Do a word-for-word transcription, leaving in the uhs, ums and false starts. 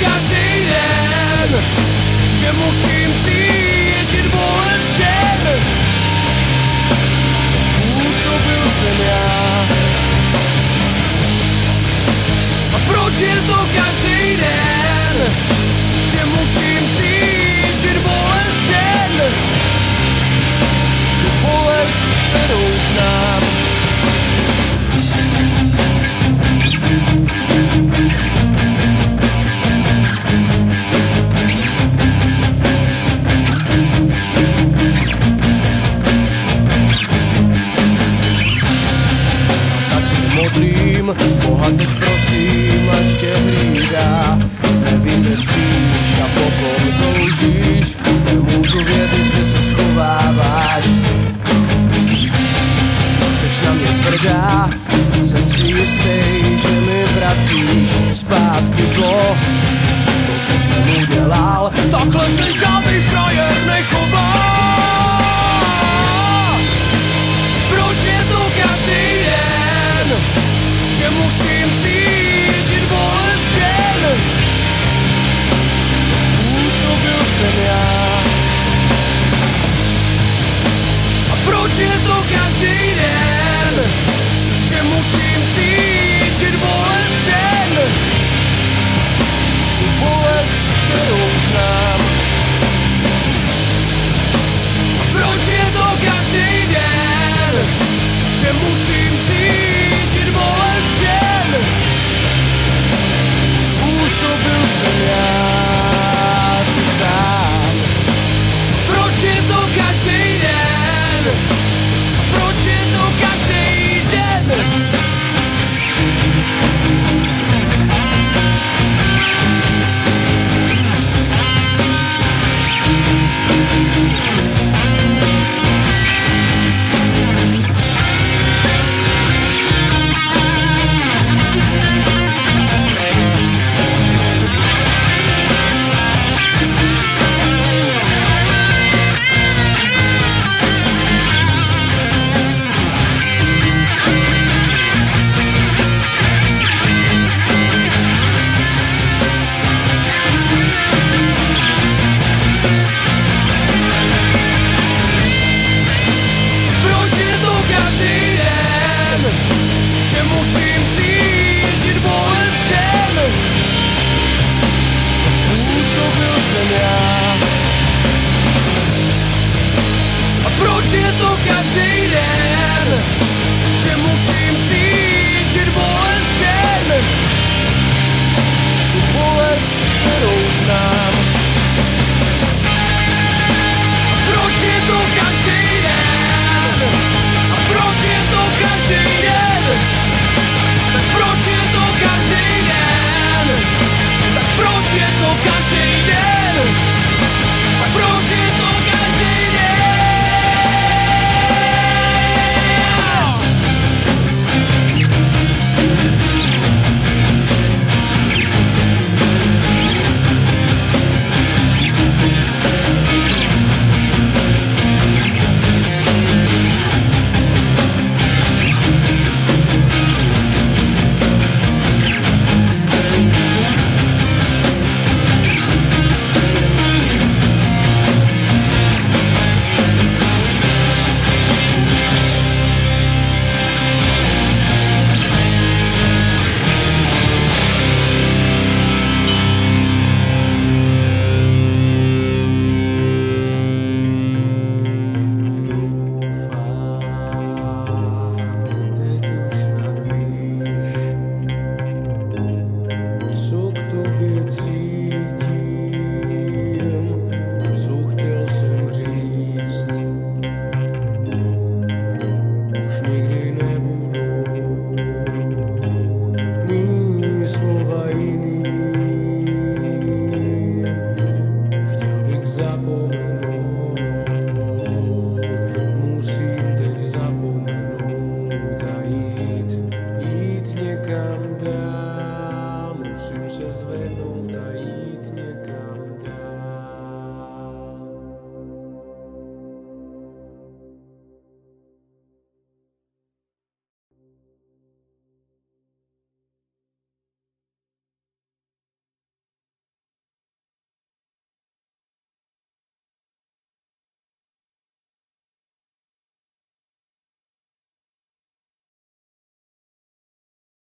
každý den, že musím cítit bolest žen. Způsobil jsem já. A proč je to každý den, že musím cítit bolest žen? Tu bolest, kterou znám. Modlím, Boha teď prosím, ať tě hlídá. Nevím, kde spíš a po kom toužíš. Nemůžu věřit, že se schováváš. Jseš na mě tvrdá, jsem si jistý, že mi vracíš zpátky zlo. To, co jsem udělal, takhle se žádný frajer nechová. Proč je to každý den, že musím cítit bolest žen? Způsobil jsem já. A proč je to každý den, že musím cítit bolest žen? Tu bolest, kterou znám. A proč je to každý den, že musím cítit bolest žen? Způsobil jsem já si sám. Proč je to každý den? Proč je to každý den? Musím se zvednout a jít.